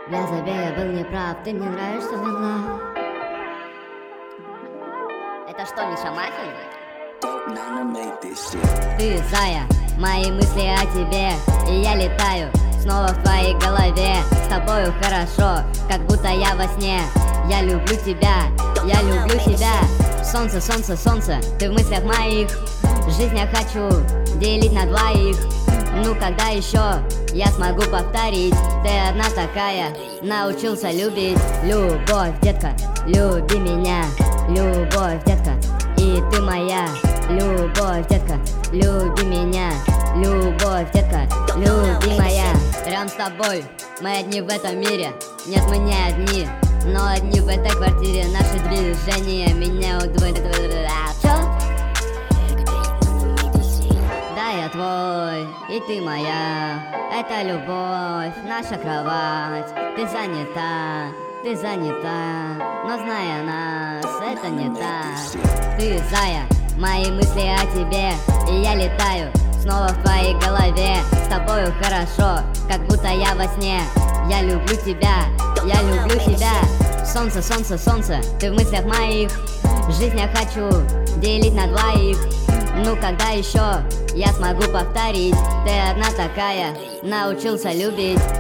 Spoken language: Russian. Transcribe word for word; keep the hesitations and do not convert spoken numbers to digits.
Бля, забей, я был неправ, ты мне нравишься, Венла. Это что, не Шамахин? Ты зая, мои мысли о тебе, и я летаю снова в твоей голове. С тобою хорошо, как будто я во сне. Я люблю тебя, я люблю тебя. Солнце, солнце, солнце, ты в мыслях моих. Жизнь я хочу делить на двоих. Ну когда еще я смогу повторить? Ты одна такая, научился любить. Любовь, детка, люби меня. Любовь, детка, и ты моя. Любовь, детка, люби меня. Любовь, детка, люби моя. Рядом с тобой мы одни в этом мире. Нет, мы не одни, но одни в этой квартире. Наши движения меня удвоят. Чё? Да, я твой, и ты моя. Это любовь, наша кровать. Ты занята, ты занята, но зная нас, это не так. Ты зая, мои мысли о тебе, и я летаю снова в твоей голове. С тобою хорошо, как будто я во сне. Я люблю тебя, я люблю тебя. Солнце, солнце, солнце, ты в мыслях моих. Жизнь я хочу делить на двоих. Ну когда еще я смогу повторить? Ты одна такая, научился любить.